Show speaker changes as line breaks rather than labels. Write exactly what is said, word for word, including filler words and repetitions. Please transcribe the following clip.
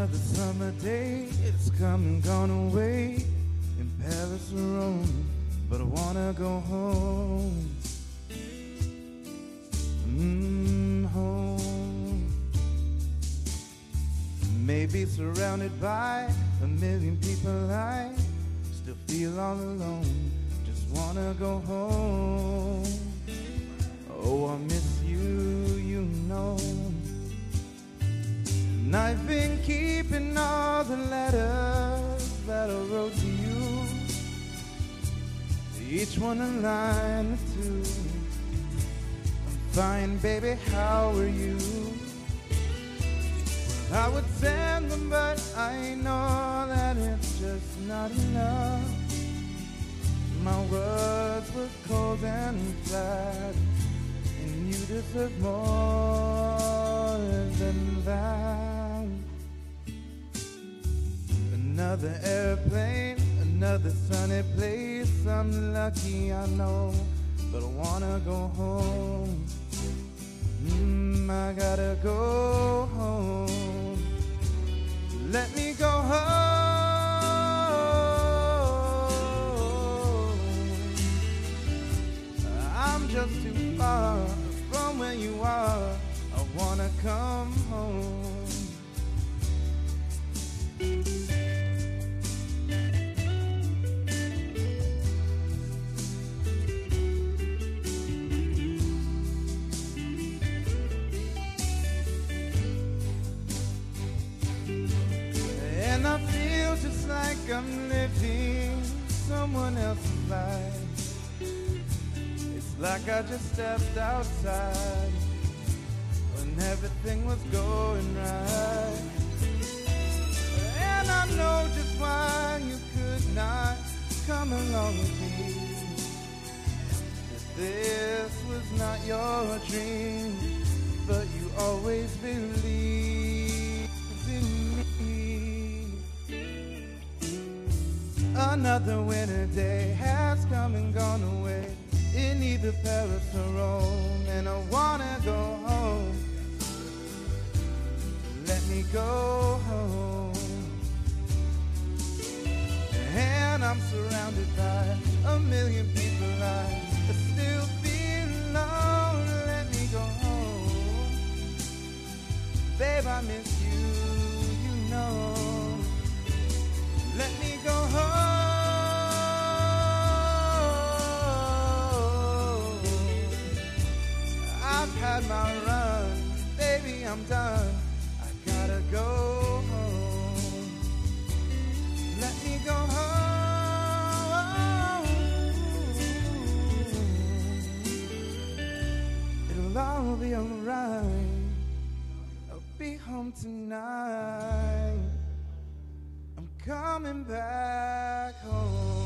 Another summer day, it's come and gone away in Paris or Rome, but I wanna go home. Mm, home. Maybe surrounded by a million people, I still feel all alone. Just wanna go home. Oh, I miss you, you know. And I've been keeping all the letters that I wrote to you, each one a line or two. I'm fine, baby, how are you? Well, I would send them, but I know that it's just not enough. My words were cold and flat, and you deserve more than that. Another airplane, another sunny place. I'm lucky, I know, but I wanna go home. Mm, I gotta go home. Let me go home. I'm just too far from where you are. I wanna come home. And I feel just like I'm living someone else's life. It's like I just stepped outside when everything was going right. And I know just why you could not come along with me. That this was not your dream, but you always believed in me. Another winter day has come and gone away in either Paris or Rome, and I wanna go home. Let me go home. And I'm surrounded by a million people, I still feel alone. Let me go home. Babe, I miss you, you know. Let me go home. I've had my run, baby, I'm done. I gotta go home. Let me go home. It'll all be alright. I'll be home tonight. I'm coming back home.